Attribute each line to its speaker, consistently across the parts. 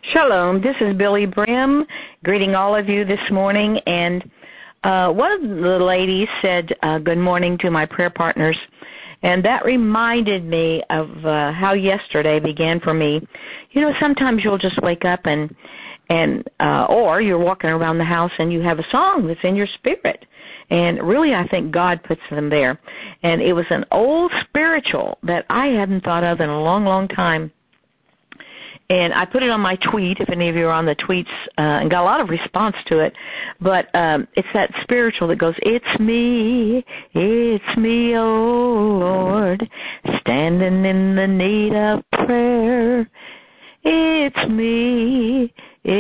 Speaker 1: Shalom, this is Billy Brim, greeting all of you this morning. And one of the ladies said, good morning to my prayer partners. And that reminded me of how yesterday began for me. You know, sometimes you'll just wake up or you're walking around the house and you have a song that's in your spirit. And really, I think God puts them there. And it was an old spiritual that I hadn't thought of in a long, long time. And I put it on my tweet, if any of you are on the tweets, and got a lot of response to it. But it's that spiritual that goes, it's me, oh Lord, standing in the need of prayer. It's me,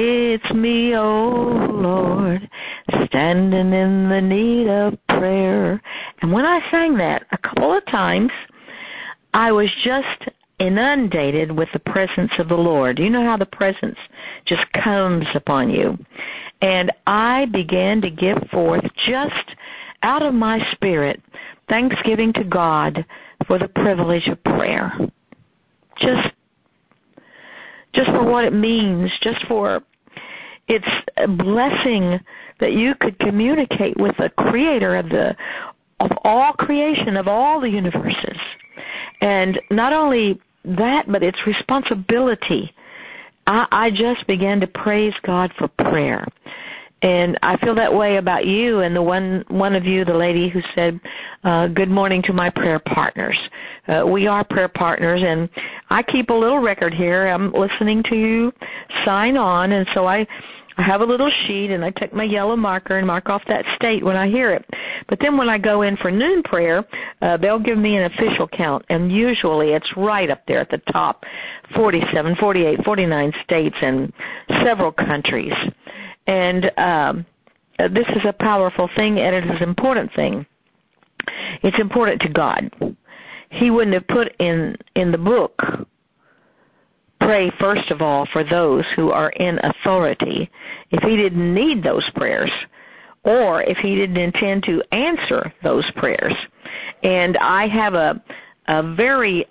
Speaker 1: oh Lord, standing in the need of prayer. And when I sang that a couple of times, I was just inundated with the presence of the Lord. You know how the presence just comes upon you. And I began to give forth just out of my spirit thanksgiving to God for the privilege of prayer. Just for what it means, just for it's a blessing that you could communicate with the creator of all creation, of all the universes. And not only that, but its responsibility. I just began to praise God for prayer. And I feel that way about you and the one of you, the lady who said, good morning to my prayer partners. We are prayer partners, and I keep a little record here. I'm listening to you sign on, and so I have a little sheet, and I take my yellow marker and mark off that state when I hear it. But then when I go in for noon prayer, they'll give me an official count, and usually it's right up there at the top, 47, 48, 49 states and several countries. And this is a powerful thing, and it is an important thing. It's important to God. He wouldn't have put in the book, pray first of all for those who are in authority, if he didn't need those prayers, or if he didn't intend to answer those prayers. And I have a very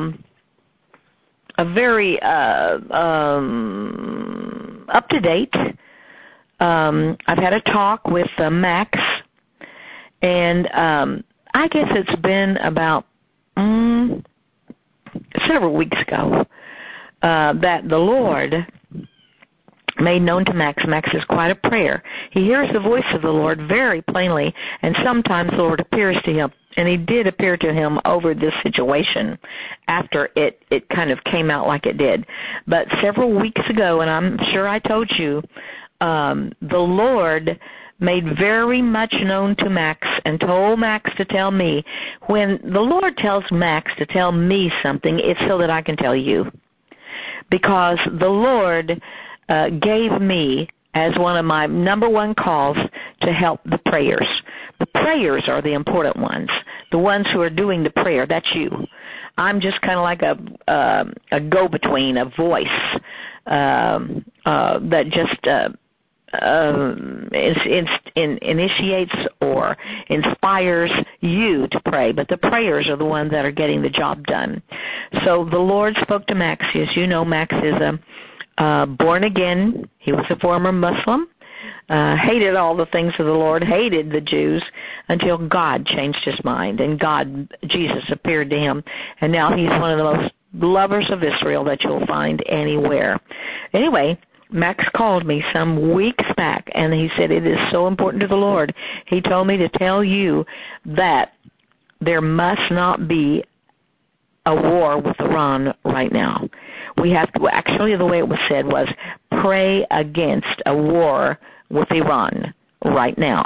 Speaker 1: up to date. I've had a talk with Max, and I guess it's been about several weeks ago that the Lord made known to Max. Max is quite a prayer. He hears the voice of the Lord very plainly, and sometimes the Lord appears to him. And he did appear to him over this situation after it kind of came out like it did. But several weeks ago, and I'm sure I told you, the Lord made very much known to Max and told Max to tell me. When the Lord tells Max to tell me something, it's so that I can tell you. Because the Lord gave me as one of my number one calls to help the prayers. The prayers are the important ones, the ones who are doing the prayer. That's you. I'm just kind of like a go-between, a voice that just initiates or inspires you to pray, but the prayers are the ones that are getting the job done. So the Lord spoke to Max. As you know, Max is born again. He was a former Muslim, hated all the things of the Lord, hated the Jews, until God changed his mind, and Jesus appeared to him, and now he's one of the most lovers of Israel that you'll find anywhere. Anyway, Max called me some weeks back, and he said, it is so important to the Lord. He told me to tell you that there must not be a war with Iran right now. We have to, actually the way it was said was, pray against a war with Iran right now.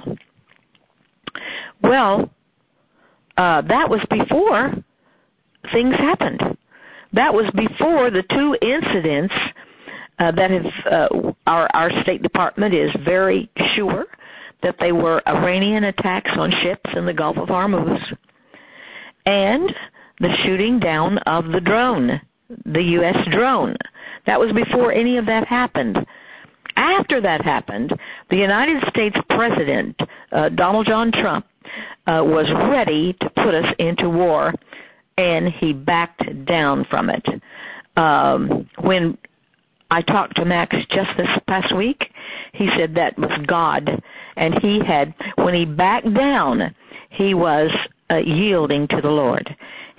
Speaker 1: Well, that was before things happened. That was before the two incidents that have, our State Department is very sure that they were Iranian attacks on ships in the Gulf of Hormuz, and the shooting down of the drone, the U.S. drone. That was before any of that happened. After that happened, the United States President, Donald John Trump, was ready to put us into war, and he backed down from it. When I talked to Max just this past week. He said that was God, and when he backed down, he was yielding to the Lord.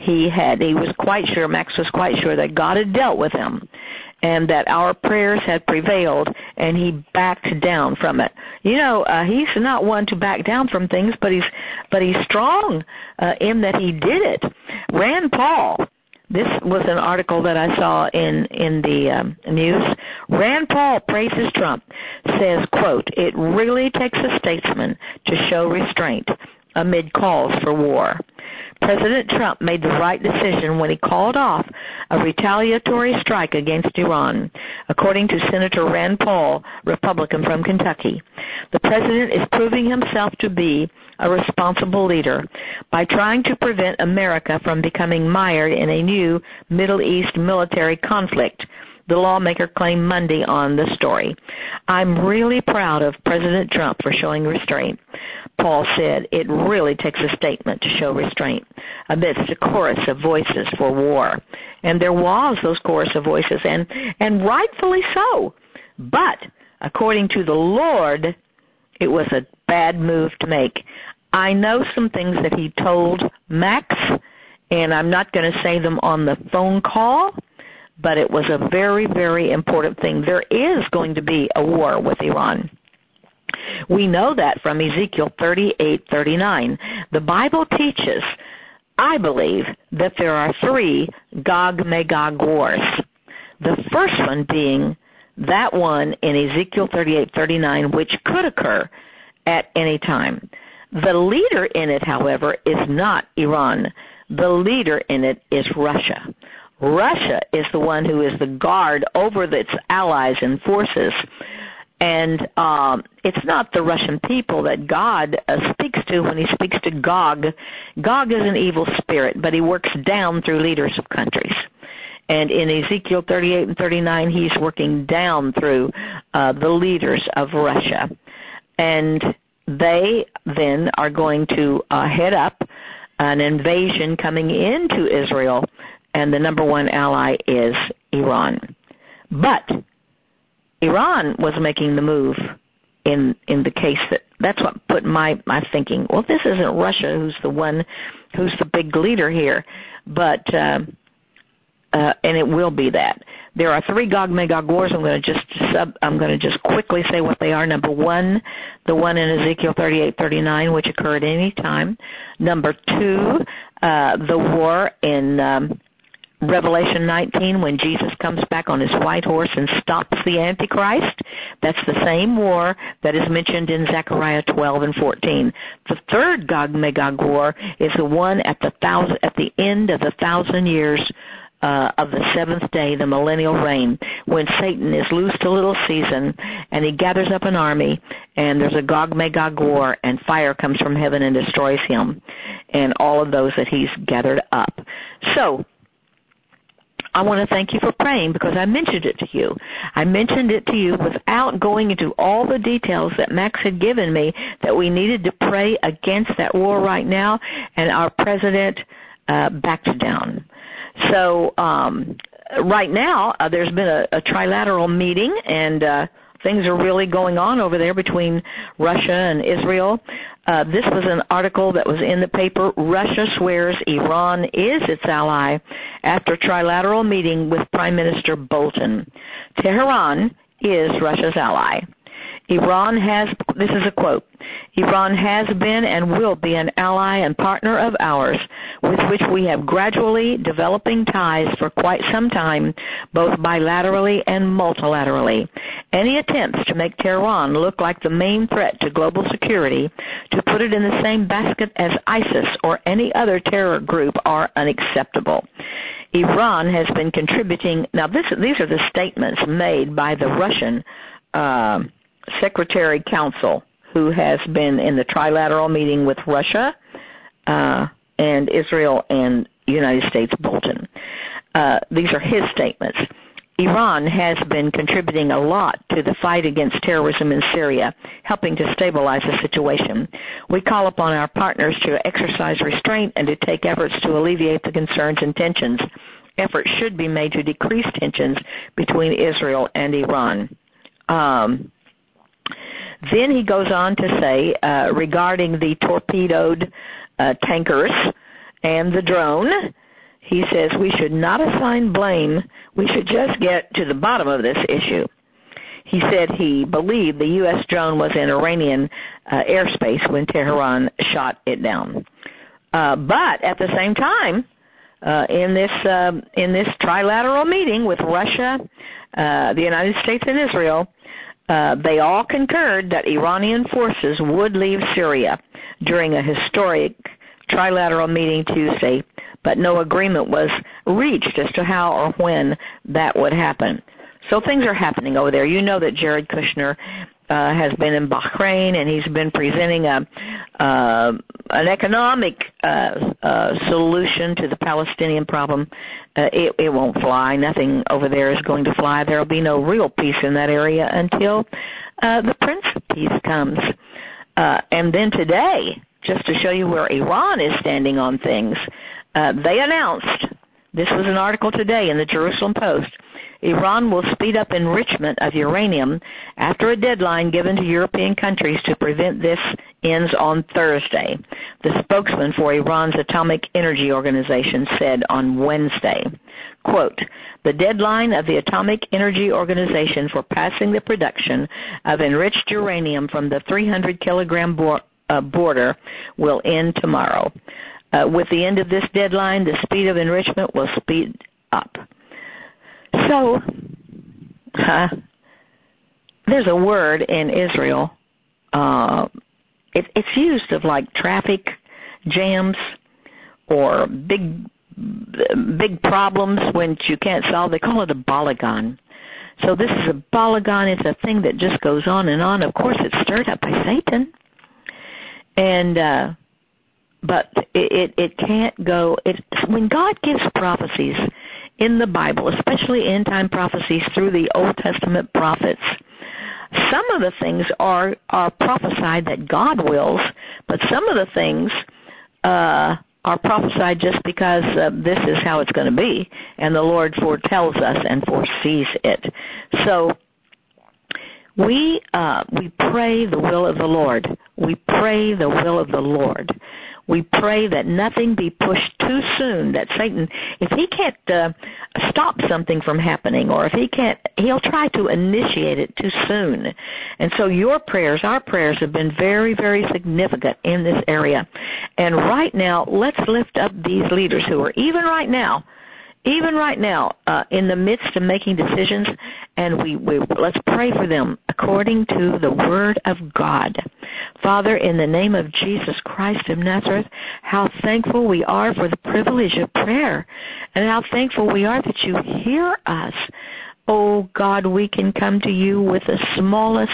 Speaker 1: Max was quite sure that God had dealt with him, and that our prayers had prevailed, and he backed down from it. He's not one to back down from things, but he's strong in that he did it. Rand Paul. This was an article that I saw in the news. Rand Paul praises Trump, says, quote, "It really takes a statesman to show restraint amid calls for war." President Trump made the right decision when he called off a retaliatory strike against Iran, according to Senator Rand Paul, Republican from Kentucky. The president is proving himself to be a responsible leader by trying to prevent America from becoming mired in a new Middle East military conflict, the lawmaker claimed Monday on the story. "I'm really proud of President Trump for showing restraint," Paul said. "It really takes a statement to show restraint amidst a chorus of voices for war." And there was those chorus of voices, and rightfully so. But according to the Lord, it was a bad move to make. I know some things that he told Max, and I'm not going to say them on the phone call, but it was a very, very important thing. There is going to be a war with Iran. We know that from Ezekiel 38:39. The Bible teaches, I believe, that there are 3 Gog-Magog wars. The first one being that one in Ezekiel 38:39, which could occur at any time. The leader in it, however, is not Iran. The leader in it is Russia. Russia is the one who is the guard over its allies and forces. And it's not the Russian people that God speaks to when he speaks to Gog. Gog is an evil spirit, but he works down through leaders of countries. And in Ezekiel 38 and 39, he's working down through the leaders of Russia. And they then are going to head up an invasion coming into Israel, and the number one ally is Iran. But Iran was making the move in the case that's what put my thinking, well, this isn't Russia who's the big leader here, but and it will be that. There are 3 Gog-Magog wars. I'm going to just quickly say what they are. Number 1, the one in Ezekiel 38:39, which occurred any time. Number 2, the war in Revelation 19, when Jesus comes back on his white horse and stops the Antichrist. That's the same war that is mentioned in Zechariah 12 and 14. The third Gog-Magog war is the one at the end of the 1,000 years of the 7th day, the millennial reign, when Satan is loosed a little season and he gathers up an army, and there's a Gog-Magog war, and fire comes from heaven and destroys him and all of those that he's gathered up. So I want to thank you for praying, because I mentioned it to you. I mentioned it to you without going into all the details that Max had given me, that we needed to pray against that war right now, and our president backed down. So right now there's been a trilateral meeting, and things are really going on over there between Russia and Israel. This was an article that was in the paper. Russia swears Iran is its ally after trilateral meeting with Prime Minister Bolton. Tehran is Russia's ally. This is a quote, Iran has been and will be an ally and partner of ours, with which we have gradually developing ties for quite some time, both bilaterally and multilaterally. Any attempts to make Tehran look like the main threat to global security, to put it in the same basket as ISIS or any other terror group, are unacceptable. Iran has been contributing. Now, these are the statements made by the Russian Secretary Council, who has been in the trilateral meeting with Russia and Israel and United States, Bolton. These are his statements. Iran has been contributing a lot to the fight against terrorism in Syria, helping to stabilize the situation. We call upon our partners to exercise restraint and to take efforts to alleviate the concerns and tensions efforts should be made to decrease tensions between Israel and Iran. Then he goes on to say, regarding the torpedoed tankers and the drone, he says we should not assign blame. We should just get to the bottom of this issue. He said he believed the U.S. drone was in Iranian airspace when Tehran shot it down. But at the same time, in this trilateral meeting with Russia, the United States, and Israel, they all concurred that Iranian forces would leave Syria during a historic trilateral meeting Tuesday, but no agreement was reached as to how or when that would happen. So things are happening over there. You know that Jared Kushner has been in Bahrain, and he's been presenting an economic solution to the Palestinian problem. It won't fly. Nothing over there is going to fly. There will be no real peace in that area until the Prince of Peace comes. And then today, just to show you where Iran is standing on things, they announced, this was an article today in the Jerusalem Post, Iran will speed up enrichment of uranium after a deadline given to European countries to prevent this ends on Thursday. The spokesman for Iran's Atomic Energy Organization said on Wednesday, quote, the deadline of the Atomic Energy Organization for passing the production of enriched uranium from the 300-kilogram border will end tomorrow. With the end of this deadline, the speed of enrichment will speed up. So, there's a word in Israel. It's used of like traffic jams or big problems when you can't solve. They call it a balagan. So this is a balagan. It's a thing that just goes on and on. Of course, it's stirred up by Satan. And but it can't go. When God gives prophecies in the Bible, especially end-time prophecies through the Old Testament prophets, some of the things are prophesied that God wills, but some of the things are prophesied just because this is how it's going to be, and the Lord foretells us and foresees it. So we pray the will of the Lord. We pray the will of the Lord. We pray that nothing be pushed too soon, that Satan, if he can't stop something from happening, or if he can't, he'll try to initiate it too soon. And so your prayers, our prayers, have been very, very significant in this area. And right now, let's lift up these leaders who are even right now, in the midst of making decisions, and let's pray for them according to the Word of God. Father, in the name of Jesus Christ of Nazareth, how thankful we are for the privilege of prayer, and how thankful we are that you hear us. Oh, God, we can come to you with the smallest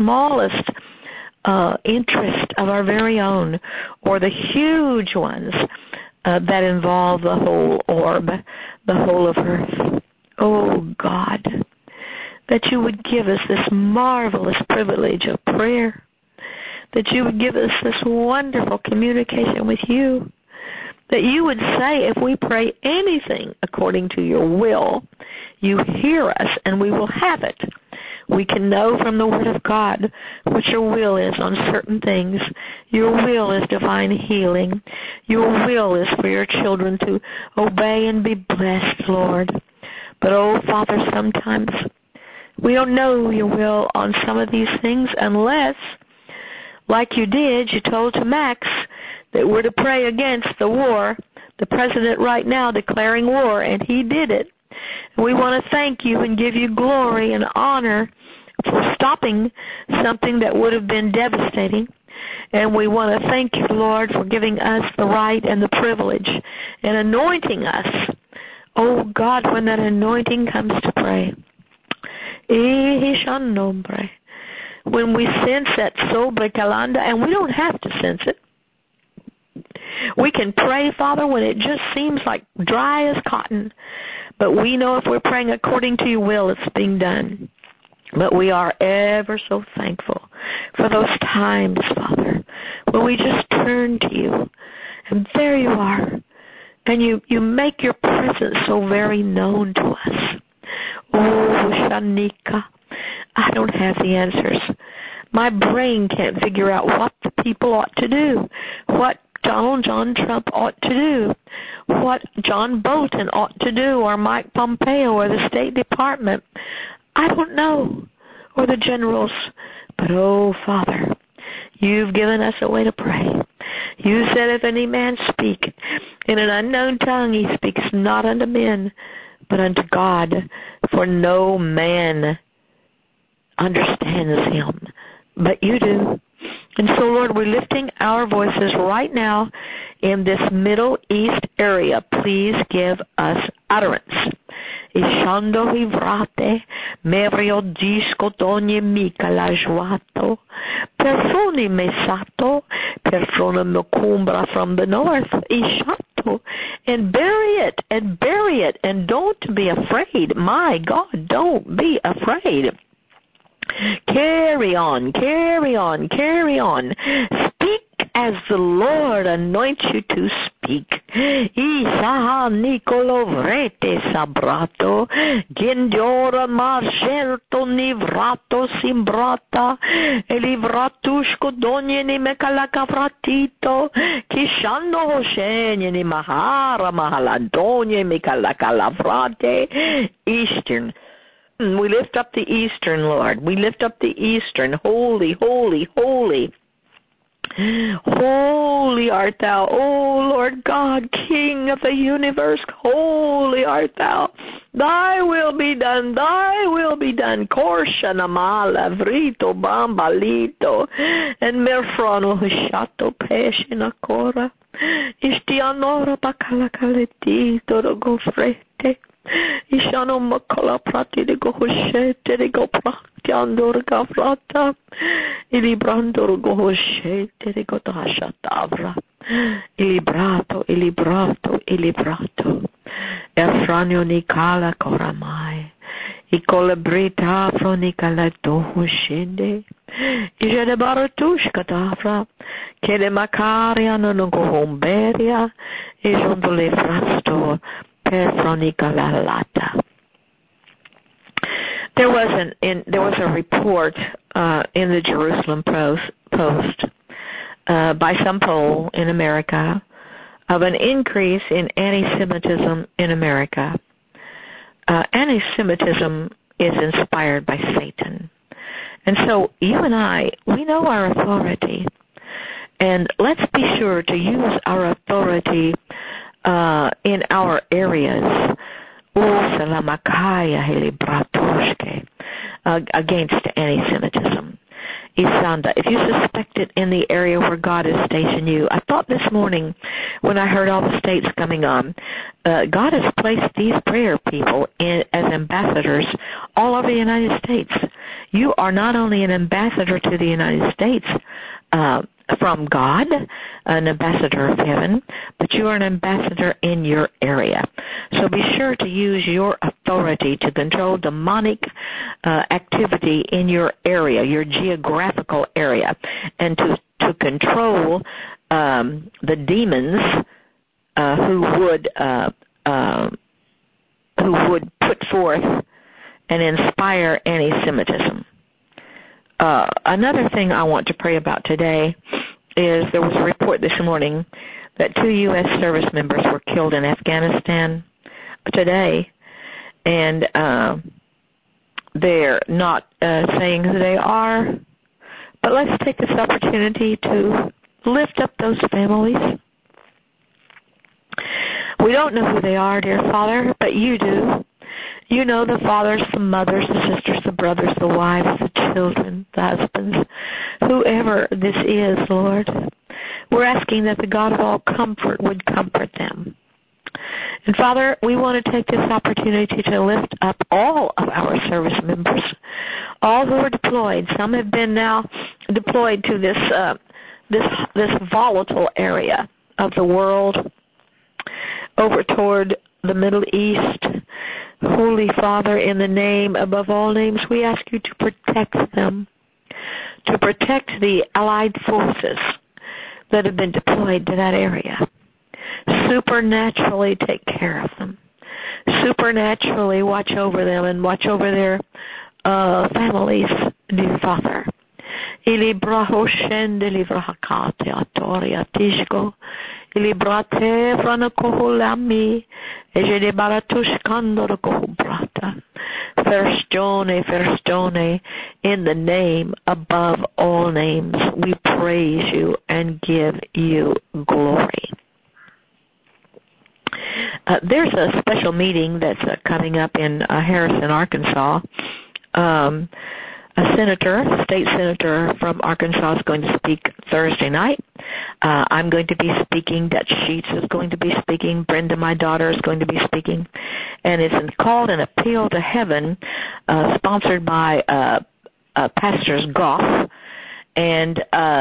Speaker 1: interest of our very own, or the huge ones that involve the whole orb, the whole of earth. Oh, God, that you would give us this marvelous privilege of prayer, that you would give us this wonderful communication with you, that you would say if we pray anything according to your will, you hear us and we will have it. We can know from the Word of God what your will is on certain things. Your will is divine healing. Your will is for your children to obey and be blessed, Lord. But, oh, Father, sometimes we don't know your will on some of these things unless, like you did, you told to Max that we're to pray against the war, the president right now declaring war, and he did it. We want to thank you and give you glory and honor for stopping something that would have been devastating. And we want to thank you, Lord, for giving us the right and the privilege and anointing us. Oh, God, when that anointing comes to pray, when we sense that sobre calanda, and we don't have to sense it, we can pray, Father, when it just seems like dry as cotton. But we know if we're praying according to your will, it's being done. But we are ever so thankful for those times, Father, when we just turn to you. And there you are. And you make your presence so very known to us. Oh, Shanika, I don't have the answers. My brain can't figure out what the people ought to do, what Donald John Trump ought to do, what John Bolton ought to do, or Mike Pompeo, or the State Department. I don't know, or the generals. But, oh, Father, you've given us a way to pray. You said, if any man speak in an unknown tongue, he speaks not unto men, but unto God, for no man understands him, but you do. And so, Lord, we're lifting our voices right now in this Middle East area. Please give us utterance. Ishando hivrate, merio disco donye mika la juato, perfoni mesato, perfona mecumbra from the north, ishato, and bury it, and don't be afraid. My God, don't be afraid. Carry on. Speak as the Lord anoints you to speak. Isa Nicolo Vrete Sabrato, Gendora Marcelto Nivrato Simbrata, Elivratushko Donye Mekalakavratito, Kishando Hoshenye ni Mahara Mahaladonye Mekalakalavrate, Eastern. We lift up the Eastern, Lord. We lift up the Eastern. Holy, holy, holy. Holy art thou, O Lord God, King of the universe. Holy art thou. Thy will be done. Thy will be done. Korsha namala vrito bambalito and merfrano hishato peshina cora. Istianora bakalakaletito gofrete. Ishano makola prati de go hoshete de go prati andor gavrata ilibrandor go hoshete de go tashatavra ilibrato Efranio Nikala Koramai Ikolebrita Fronikala Dohushinde Ijede Baratush Katafra Kele Makaria no go homberia Ijondole Frasto there was a report in the Jerusalem Post by some poll in America of an increase in anti-Semitism in America. Anti-Semitism is inspired by Satan. And so you and I, we know our authority. And let's be sure to use our authority in our areas, against anti-Semitism. Isanda, if you suspect it in the area where God has stationed you, I thought this morning when I heard all the states coming on, God has placed these prayer people as ambassadors all over the United States. You are not only an ambassador to the United States, from God, an ambassador of heaven, but you are an ambassador in your area. So be sure to use your authority to control demonic activity in your area, your geographical area, and to control the demons who would put forth and inspire anti-Semitism. Another thing I want to pray about today is there was a report this morning that 2 U.S. service members were killed in Afghanistan today, and they're not saying who they are. But let's take this opportunity to lift up those families. We don't know who they are, dear Father, but you do. You know the fathers, the mothers, the sisters, the brothers, the wives, the children, the husbands, whoever this is, Lord. We're asking that the God of all comfort would comfort them. And Father, we want to take this opportunity to lift up all of our service members, all who are deployed. Some have been now deployed to this volatile area of the world, over toward the Middle East. Holy Father, in the name above all names, we ask you to protect them, to protect the allied forces that have been deployed to that area. Supernaturally take care of them. Supernaturally watch over them and watch over their families, dear Father. Ilibraho shende livrahakate atoria tishko. Ilibrate franakoholami. Ejede baratushkandoro kohubrata. Firstone, in the name above all names, we praise you and give you glory. There's a special meeting that's coming up in Harrison, Arkansas. A state senator from Arkansas is going to speak Thursday night. I'm going to be speaking. Dutch Sheets is going to be speaking. Brenda, my daughter, is going to be speaking. And it's called An Appeal to Heaven, sponsored by Pastors Goff. And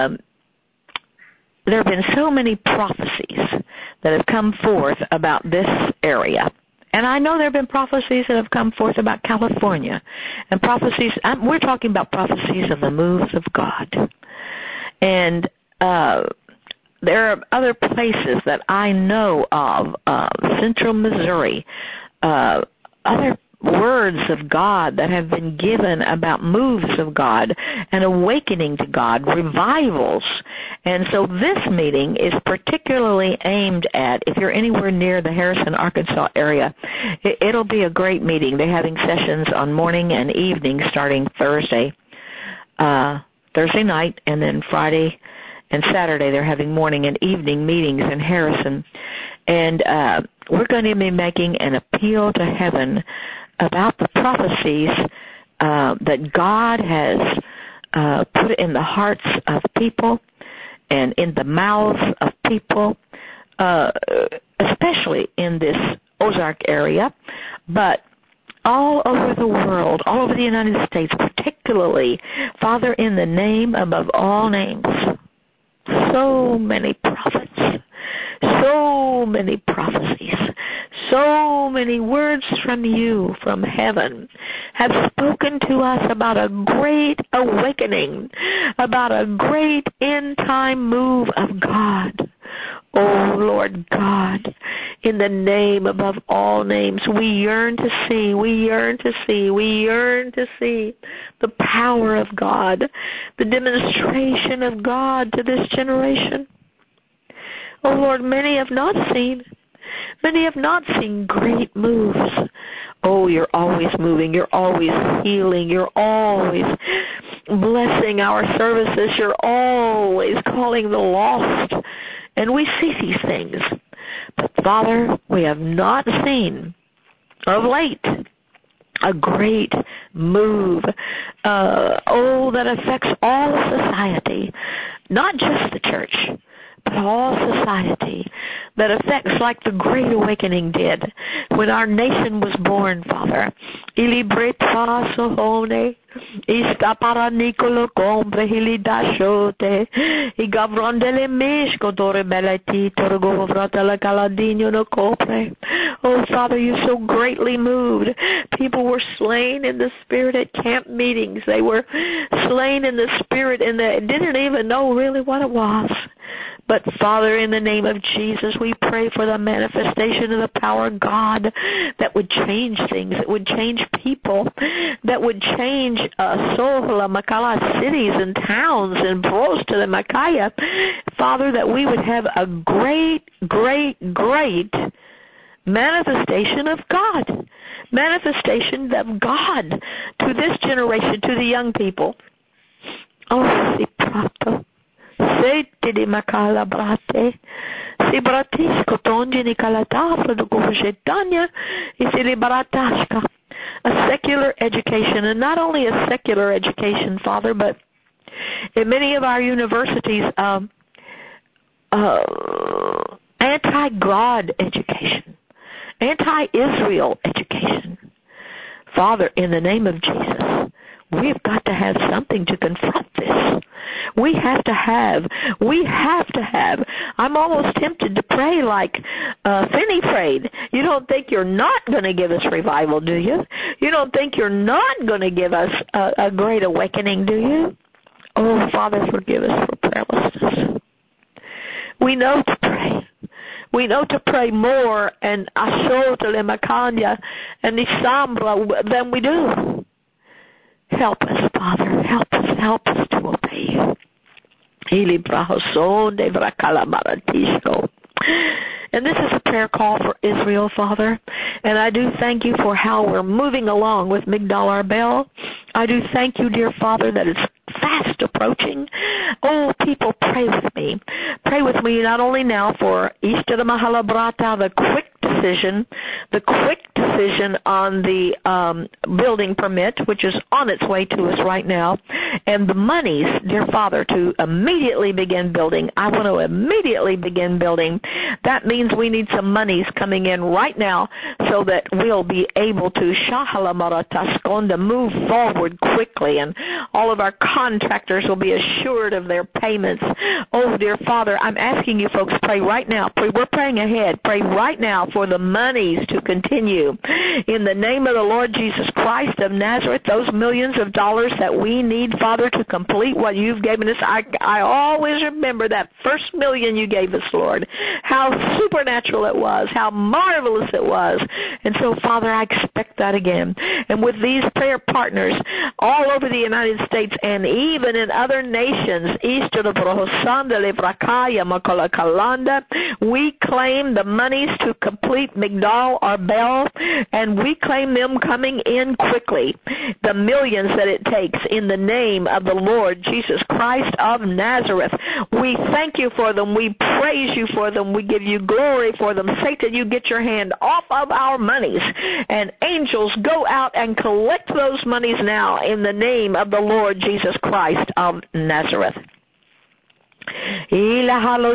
Speaker 1: there have been so many prophecies that have come forth about this area. And I know there have been prophecies that have come forth about California. And prophecies, we're talking about prophecies of the moves of God. And there are other places that I know of, Central Missouri, other words of God that have been given about moves of God and awakening to God, revivals. And so this meeting is particularly aimed at, if you're anywhere near the Harrison, Arkansas area, it'll be a great meeting. They're having sessions on morning and evening starting Thursday night, and then Friday and Saturday they're having morning and evening meetings in Harrison. And we're going to be making an appeal to heaven about the prophecies that God has put in the hearts of people and in the mouths of people, especially in this Ozark area, but all over the world, all over the United States, particularly, Father, in the name above all names. So many prophets, so many prophecies, so many words from you, from heaven, have spoken to us about a great awakening, about a great end-time move of God. Oh, Lord God, in the name above all names, we yearn to see the power of God, the demonstration of God to this generation. Oh, Lord, many have not seen great moves. Oh, you're always moving. You're always healing. You're always blessing our services. You're always calling the lost. And we see these things. But, Father, we have not seen of late a great move, that affects all society, not just the church, but all society, that affects like the Great Awakening did when our nation was born, Father. Ilibreta sohone, istapara nicolo combre hilidashote, igavrondele mishko dore beleti torgo vratala caladino no copre. Oh, Father, you so greatly moved. People were slain in the Spirit at camp meetings. They were slain in the Spirit, and they didn't even know really what it was. But, Father, in the name of Jesus, we pray for the manifestation of the power of God that would change things, that would change people, that would change Sohla, Makala cities and towns and Prost to the Makaya. Father, that we would have a great, great, great manifestation of God to this generation, to the young people. Oh, si prato. Sete di makala brate, si bratisco tongi ni kalatafra do govetania, isi liberatashka. A secular education, and not only a secular education, Father, but in many of our universities, anti-God education, anti-Israel education. Father, in the name of Jesus, we've got to have something to confront this. We have to have. I'm almost tempted to pray like Finney prayed. You don't think you're not going to give us revival, do you? You don't think you're not going to give us a great awakening, do you? Oh, Father, forgive us for prayerlessness. We know to pray.
Speaker 2: We know to pray more and ashotele makanya and isambra than we do. Help us, Father. Help us to obey you. And this is a prayer call for Israel, Father. And I do thank you for how we're moving along with Migdal Arbel. I do thank you, dear Father, that it's fast approaching. Oh, people, pray with me. Pray with me not only now for Easter the Mahalabrata, the quick decision on the building permit, which is on its way to us right now, and the monies, dear Father, to immediately begin building. I want to immediately begin building. That means we need some monies coming in right now so that we'll be able to move forward quickly, and all of our contractors will be assured of their payments. Oh, dear Father, I'm asking you folks, pray right now. We're praying ahead. Pray right now for the monies to continue. In the name of the Lord Jesus Christ of Nazareth, those millions of dollars that we need, Father, to complete what you've given us. I always remember that first million you gave us, Lord. How supernatural it was. How marvelous it was. And so, Father, I expect that again. And with these prayer partners all over the United States and even in other nations, we claim the monies to complete Migdal Arbel, and we claim them coming in quickly, the millions that it takes, in the name of the Lord Jesus Christ of Nazareth. We thank you for them. We praise you for them. We give you glory for them. Satan, you get your hand off of our monies, and angels, go out and collect those monies now in the name of the Lord Jesus Christ of Nazareth. I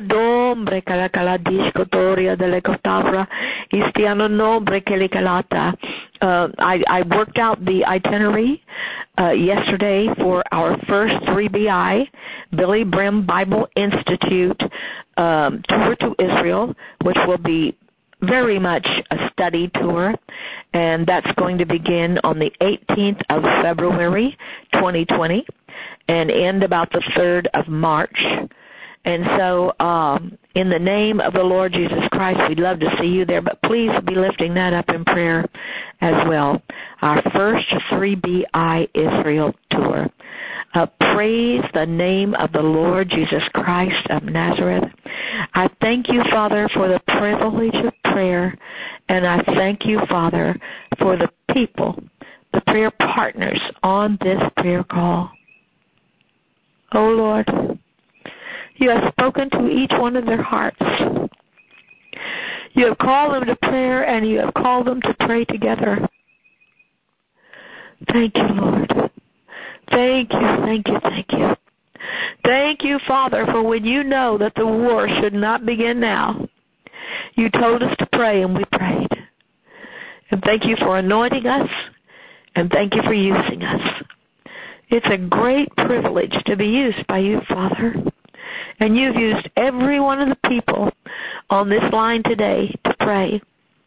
Speaker 2: worked out the itinerary yesterday for our first 3BI, Billy Brim Bible Institute tour to Israel, which will be very much a study tour, and that's going to begin on the 18th of February, 2020, and end about the 3rd of March. And so, in the name of the Lord Jesus Christ, we'd love to see you there, but please be lifting that up in prayer as well. Our first 3BI Israel tour. Praise the name of the Lord Jesus Christ of Nazareth. I thank you, Father, for the privilege of prayer, and I thank you, Father, for the people, the prayer partners on this prayer call. Oh, Lord, you have spoken to each one of their hearts. You have called them to prayer, and you have called them to pray together. Thank you, Lord. Thank you, thank you, thank you. Thank you, Father, for when you know that the war should not begin now, you told us to pray, and we prayed. And thank you for anointing us, and thank you for using us. It's a great privilege to be used by you, Father. And you've used every one of the people on this line today to pray.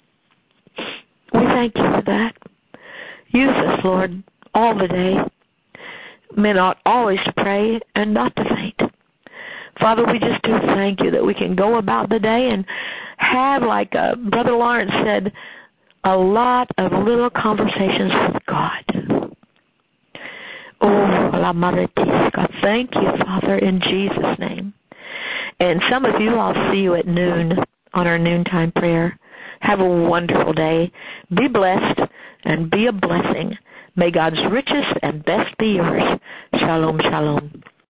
Speaker 2: We thank you for that. Use us, Lord, all the day. Men ought always to pray and not to faint. Father, we just do thank you that we can go about the day and have, like Brother Lawrence said, a lot of little conversations with God. Oh, La Maritisca. Thank you, Father, in Jesus' name. And some of you, I'll see you at noon on our noontime prayer. Have a wonderful day. Be blessed and be a blessing. May God's richest and best be yours. Shalom, shalom.